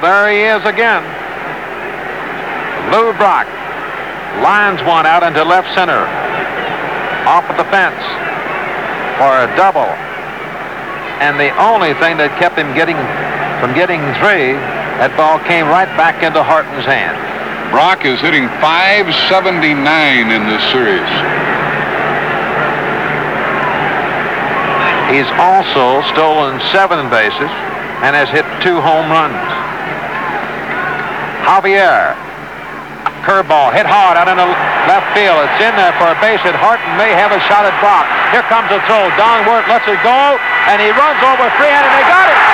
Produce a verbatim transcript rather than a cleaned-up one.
there he is again. Lou Brock lines one out into left center. Off at the fence for a double. And the only thing that kept him getting from getting three, that ball came right back into Horton's hand. Brock is hitting five seventy-nine in this series. He's also stolen seven bases and has hit two home runs. Javier, curveball hit hard out into left field. It's in there for a base hit. Horton may have a shot at Brock. Here comes the throw. Don Wirt lets it go, and he runs over Freehan, and they got it.